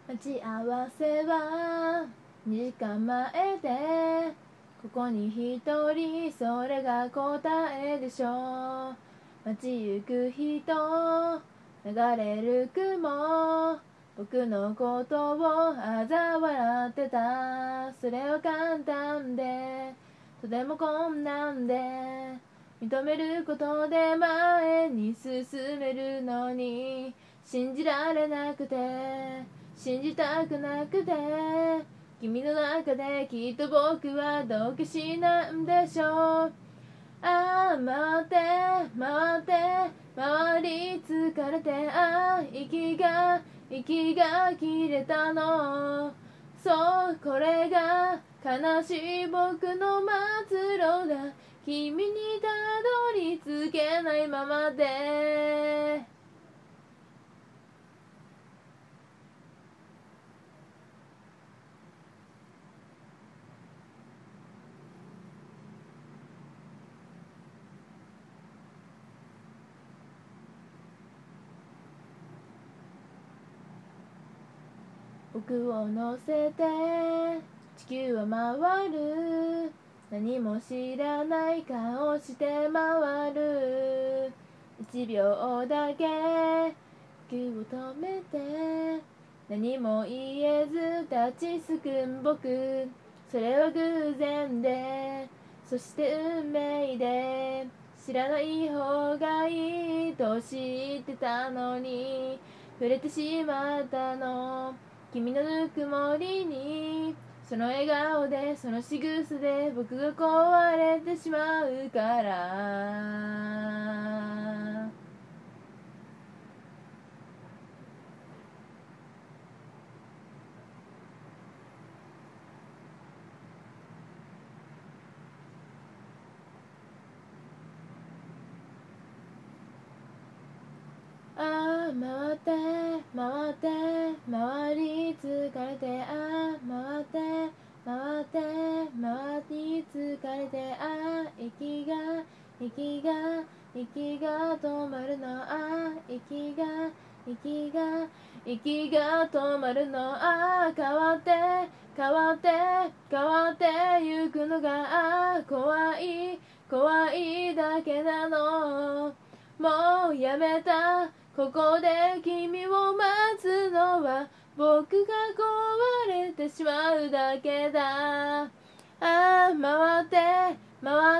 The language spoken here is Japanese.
待ち合わせは2時間前で、ここに一人、それが答えでしょう。街行く人、流れる雲、僕のことを嘲笑ってた。それは簡単でとても困難で、認めることで前に進めるのに、信じられなくて信じたくなくて、君の中できっと僕は道化師なんでしょう。ああ回って回って回り疲れて、ああ息が切れたの。そうこれが悲しい僕の末路だ。君にたどり着けないままで。僕を乗せて地球は回る。何も知らない顔して回る。1秒だけ呼吸を止めて、何も言えず立ちすくん僕。それは偶然で、そして運命で、知らない方がいいと知ってたのに触れてしまったの。君のぬくもりに、その笑顔でその仕草で僕が壊れてしまうから。ああ回って回って回り疲れて、ああ回って回って回り疲れて、ああ息が止まるの。ああ息が止まるの。ああ変わってゆくのが、ああ怖いだけなの。もうやめた。ここで君を待つのは僕が壊れてしまうだけだ。ああ回って